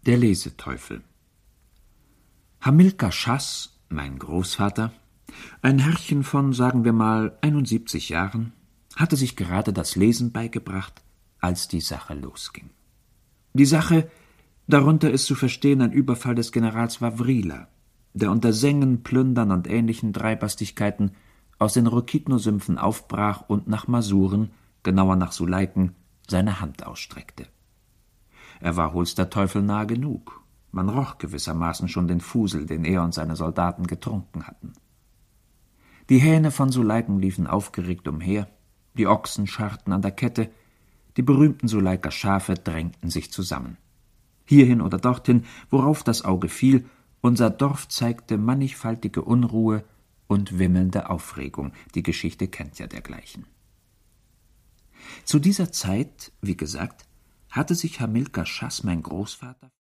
Der Leseteufel. Hamilkar Schaß, mein Großvater, ein Herrchen von, sagen wir mal, 71 Jahren, hatte sich gerade das Lesen beigebracht, als die Sache losging. Die Sache, darunter ist zu verstehen ein Überfall des Generals Wawrila, der unter Sengen, Plündern und ähnlichen Dreibastigkeiten aus den Rokitno-Sümpfen aufbrach und nach Masuren, genauer nach Suleiken, seine Hand ausstreckte. Er war Holsterteufel nah genug. Man roch gewissermaßen schon den Fusel, den er und seine Soldaten getrunken hatten. Die Hähne von Suleiken liefen aufgeregt umher, die Ochsen scharrten an der Kette, die berühmten Suleiker Schafe drängten sich zusammen. Hierhin oder dorthin, worauf das Auge fiel, unser Dorf zeigte mannigfaltige Unruhe und wimmelnde Aufregung. Die Geschichte kennt ja dergleichen. Zu dieser Zeit, wie gesagt, hatte sich Hamilkar Schaß, mein Großvater